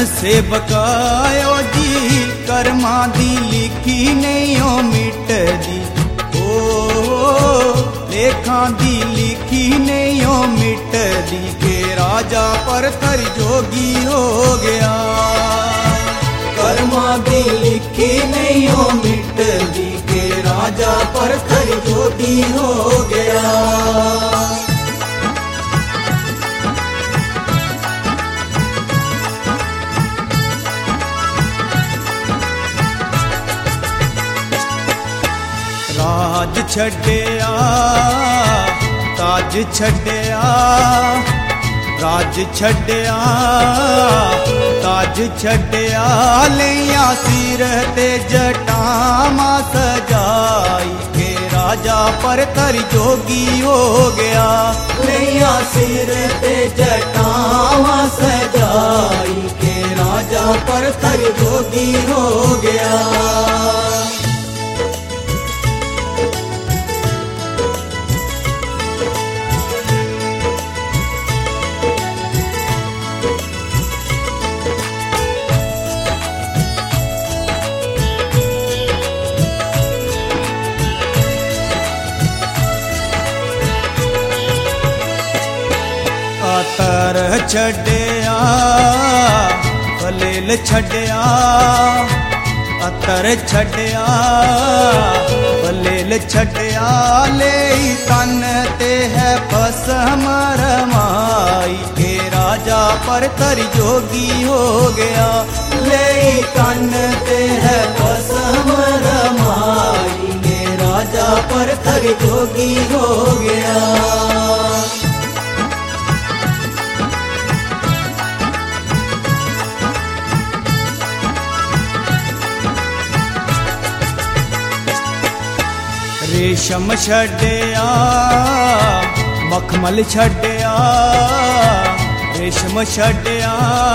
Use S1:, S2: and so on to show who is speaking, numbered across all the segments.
S1: से बकायो जी कर्मा दी लिखी नहीं ओ मिट दी। ओ लेखा दी लिखी नहीं ओ मिट दी के राजा परथर जोगी हो गया। कर्मा दी लिखी नहीं ओ मिट दी के राजा परथर जोगी हो गया। राज छड्या ताज छड्या, राज छड्या ताज छड्या, लिया सिर ते जटामा सजाई के राजा परथर जोगी हो गया। लिया सिर ते जटामा सजाई के राजा परथर जोगी हो गया। अतर छड्या फलेल छड्या, अतर छड्या फलेल छड्या, ले तन ते है भस्म रमाई के राजा परथर जोगी हो गया। ले तन ते है भस्म रमाई के राजा परथर जोगी हो गया। रेशम छड्या मखमल छड्या, रेशम छड्या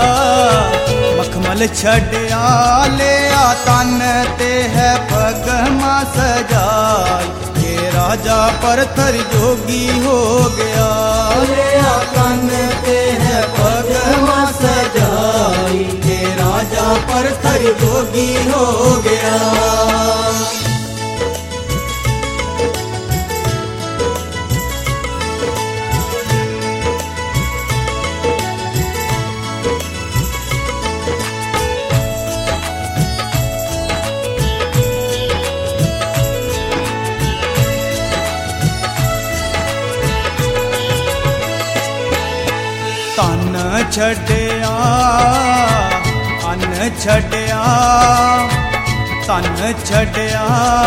S1: मखमल छड्या, लिया तन ते है पगमा सजाई के राजा परथर जोगी हो गया। लिया तन ते है पगमा सजाई के राजा परथर जोगी हो गया। तन छड्या अन्न छड्या, तन छड्या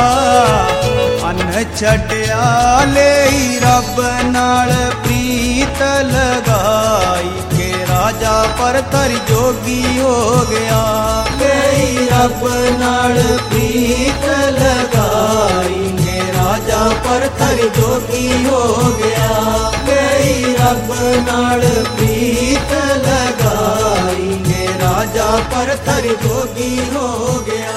S1: अन्न छड्या, ले रब नाल प्रीत लगाई के राजा परथर जोगी हो गया। ले रब नाल प्रीत लगाई के राजा परथर जोगी हो गया। ले रब नाल प्रीत लगाई के राजा परथर जोगी हो गया।